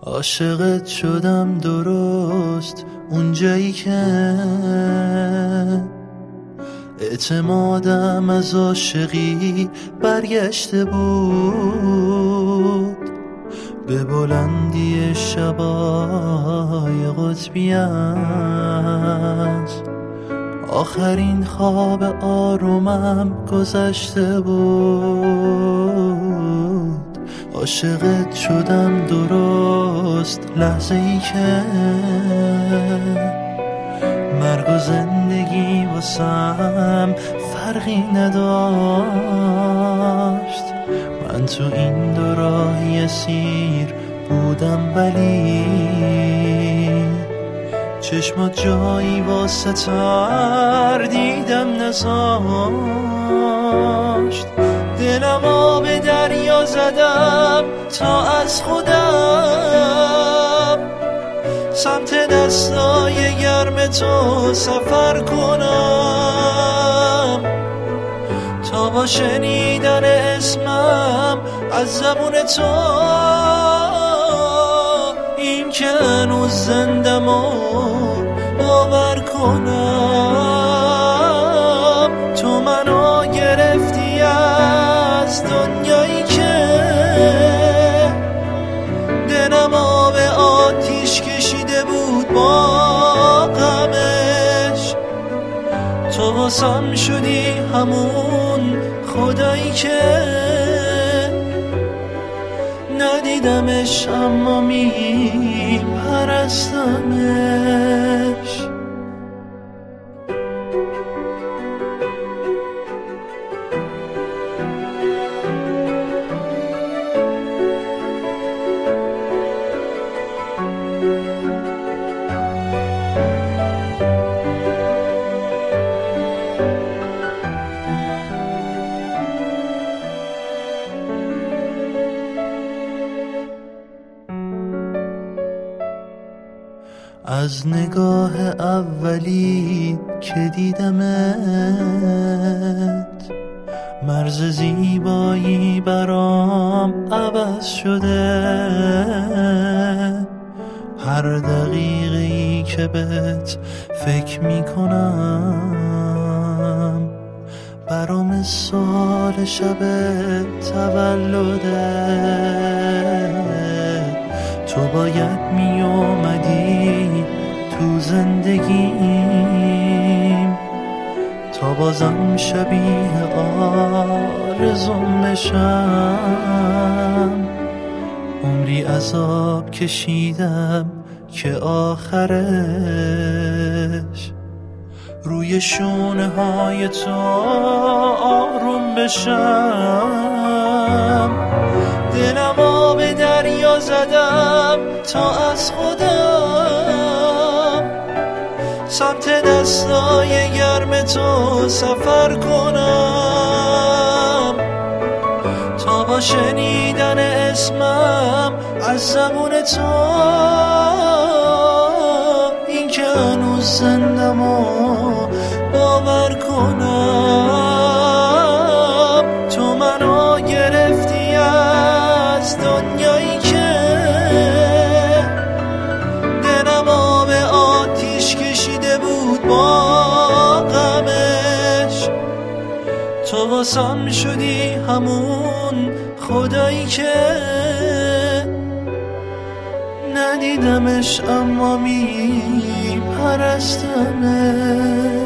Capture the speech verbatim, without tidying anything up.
عاشقت شدم درست اونجایی که اعتمادم از عاشقی برگشته بود. به بلندی شبای قطبی از آخرین خواب آرومم گذشته بود. عاشقت شدم درست لحظه ای که مرگ و زندگی واسم فرقی نداشت. من تو این دو راهی اسیر بودم ولی چشمات جایی واسه تردیدم نذاشت. دلم آب دریا زدم تا از خودم سمت دستای گرم تو سفر کنم، تا با شنیدن اسمم از زبون تو این که هنوز زندم و باور کنم. تو منو گرفتی از دنیایی که دلم آب آتیش کشیده بود با غمش. تو واسم شدی همون خدایی که ندیدمش اما میپرستمش. از نگاه اولی که دیدمت مرز زیبایی برام عوض شده. هر دقیقه‌ای که بهت فکر میکنم برام سال شب تولده. تو باید می اومدی تو زندگیم تا بازم شبیه آرزوم بشم. عمری عذاب کشیدم که آخرش روی شونه های تو آروم بشم. دلم آب دریا زدم تا از خودم سمت دستای گرم تو سفر کنم، تا با شنیدن اسمم از زبون تو این که هنوز زندم و باور کنم. تو منو گرفتی از دنیایی که دلم آب آتیش کشیده بود با غمش. تو واسم شدی همون خدایی که ندیدمش اما میپرستمش.